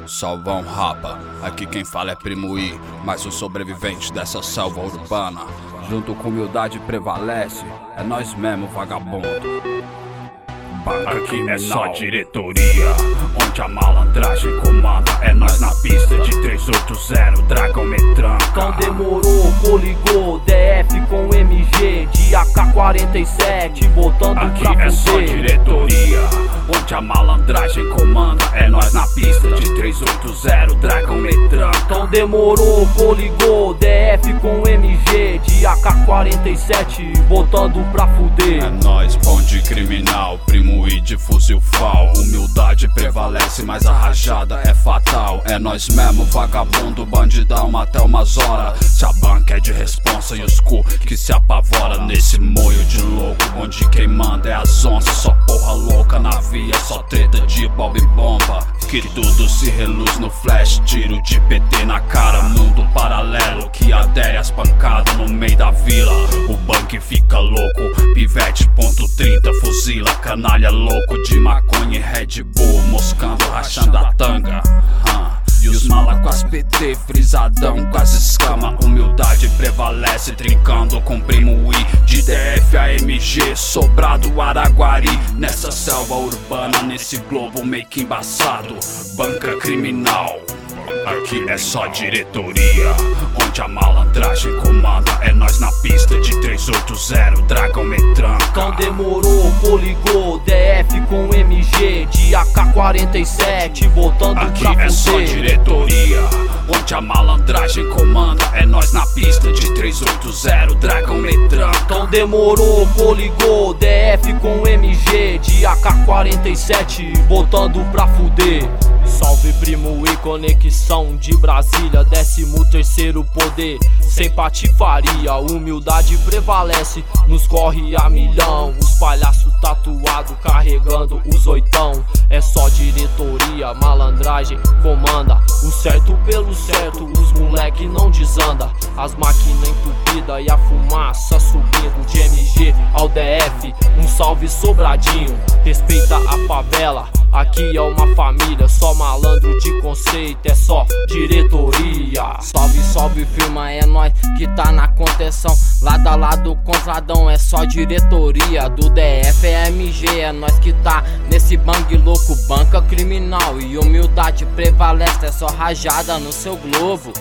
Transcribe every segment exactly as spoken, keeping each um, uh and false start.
salvão rapa. Aqui quem fala é Primo I, mais um sobrevivente dessa selva urbana. Junto com humildade prevalece, é nós mesmo vagabundo. Aqui é só diretoria, onde a malandragem comanda. É nós na pista de trezentos e oitenta, Dragão me tranca. Então demorou, coligou, D F com M G de A K quarenta e sete, botando Aqui pra é só fuder. diretoria, onde a malandragem comanda. É nós na pista de trezentos e oitenta, Dragão me tranca. Então demorou, coligou, D F com M G de A K quarenta e sete, botando pra fuder. É nós, bonde criminal, Primo I de fuzil fal. Humildade prevalece, mas a rajada é fatal. É nós mesmo, vagabundo, bandidão até umas horas. Se a banca é de responsa e os cu que se apavora. Nesse moio de louco, onde quem manda é as onças. Só porra louca na via, só treta de bomba e bomba. Que tudo se reluz no flash, tiro de P T na cara. Mundo paralelo que adere as pancadas no meio da vila. O banque fica louco, pivete ponto trinta, fuzila. Canalha louco de maconha e Red Bull, moscando, rachando a tanga. uh. E os mala com as P T, frisadão com as escama. Humildade prevalece, trincando com Primo I de D F a M G, sobrado Araguari. Nessa selva urbana, nesse globo meio que embaçado. Banca criminal, aqui é só diretoria, onde a malandragem comanda. É nós na pista de trezentos e oitenta, Dragão me tranca. Então demorou, coligou, D F com M G de A K quarenta e sete, botando Aqui pra é só fuder. diretoria, onde a malandragem comanda. É nós na pista de trezentos e oitenta, Dragão me tranca. Então demorou, coligou, D F com M G de A K quarenta e sete, botando pra fuder. Salve Primo I, conexão de Brasília, décimo terceiro poder, sem patifaria, humildade prevalece, nos corre a milhão. Os palhaços tatuados carregando os oitão. É só diretoria, malandragem comanda. O certo pelo certo, os moleque não desanda. As máquinas entupidas e a fumaça subindo. De M G ao D F, um salve Sobradinho. Respeita a favela, aqui é uma família. Só malandro de conceito, é só diretoria. Salve, salve firma, é nós que tá na contenção. Lado a lado com os ladrão, é só diretoria. Do D F é M G, é nós que tá nesse bang louco. Banca criminal e humildade prevalece, é só rajada no seu globo.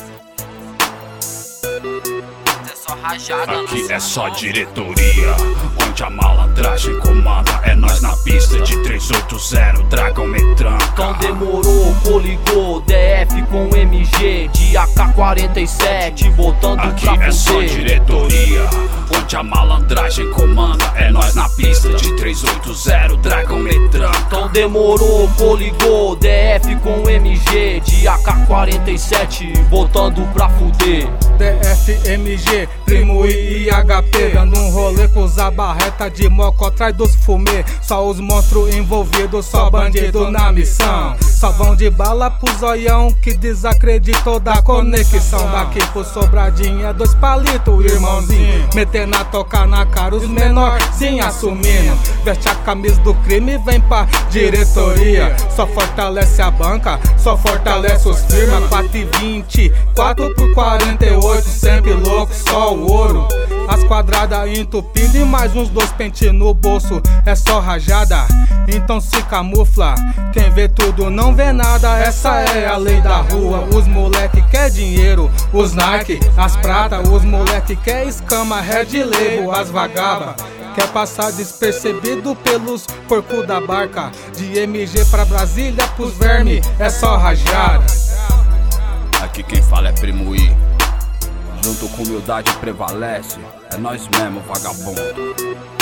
Aqui é só diretoria, onde a malandragem comanda. É nós na pista de trezentos e oitenta, Dragão me tranca. Então demorou, coligou, D F com M G de A K quarenta e sete, botando Aqui pra é só fuder. diretoria, onde a malandragem comanda. É nós na pista de trezentos e oitenta, Dragão me tranca. Então demorou, coligou, D F com M G de A K quarenta e sete, botando pra fuder. D F, M G, Primo I e H P, dando um rolê com os abarreta de moco atrás dos fumê. Só os monstros envolvidos, só bandido na missão. Só vão de bala pro zoião que desacreditou da conexão. Daqui pro Sobradinho é dois palitos, irmãozinho. Metendo a tocar na cara os menorzinhos assumindo. Veste a camisa do crime e vem pra diretoria. Só fortalece a banca, só fortalece os firma. Quatro e vinte, quatro por quarenta e oito, sempre louco, só o ouro. As quadradas entupidas e mais uns dois pentes no bolso. É só rajada, então se camufla. Quem vê tudo não vê nada, essa é a lei da rua. Os moleque quer dinheiro, os Nike, as prata. Os moleque quer escama, Red Label, as vagaba. Quer passar despercebido pelos porcos da barca. De M G pra Brasília pros verme, é só rajada. Aqui quem fala é Primo I, junto com humildade prevalece, é nós mesmo vagabundo.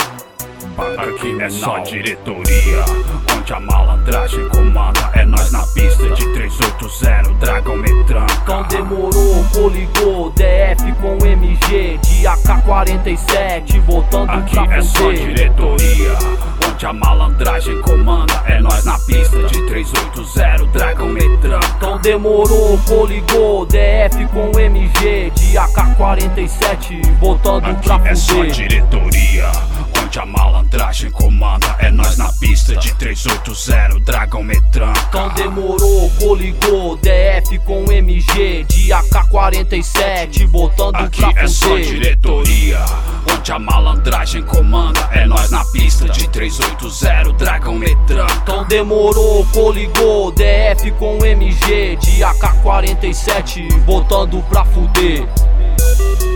Aqui é só diretoria, onde a malandragem comanda. É nós na pista de trezentos e oitenta, Dragão me tranca. Então demorou, coligou, D F com M G de A K quarenta e sete, botando Aqui pra é só fuder. diretoria, onde a malandragem comanda. É nós na pista de trezentos e oitenta, Dragão me tranca. Então demorou, coligou, D F com M G de A K quarenta e sete, botando pra Aqui é só fuder. diretoria, onde onde a malandragem comanda. É nós na pista de trezentos e oitenta, Dragão me tranca. Então demorou, coligou, D F com M G de A K quarenta e sete, botando aqui pra fuder. É só diretoria, onde a malandragem comanda. É nós na pista de trezentos e oitenta, Dragão me tranca. Então demorou, coligou, D F com M G de A K quarenta e sete, botando pra fuder.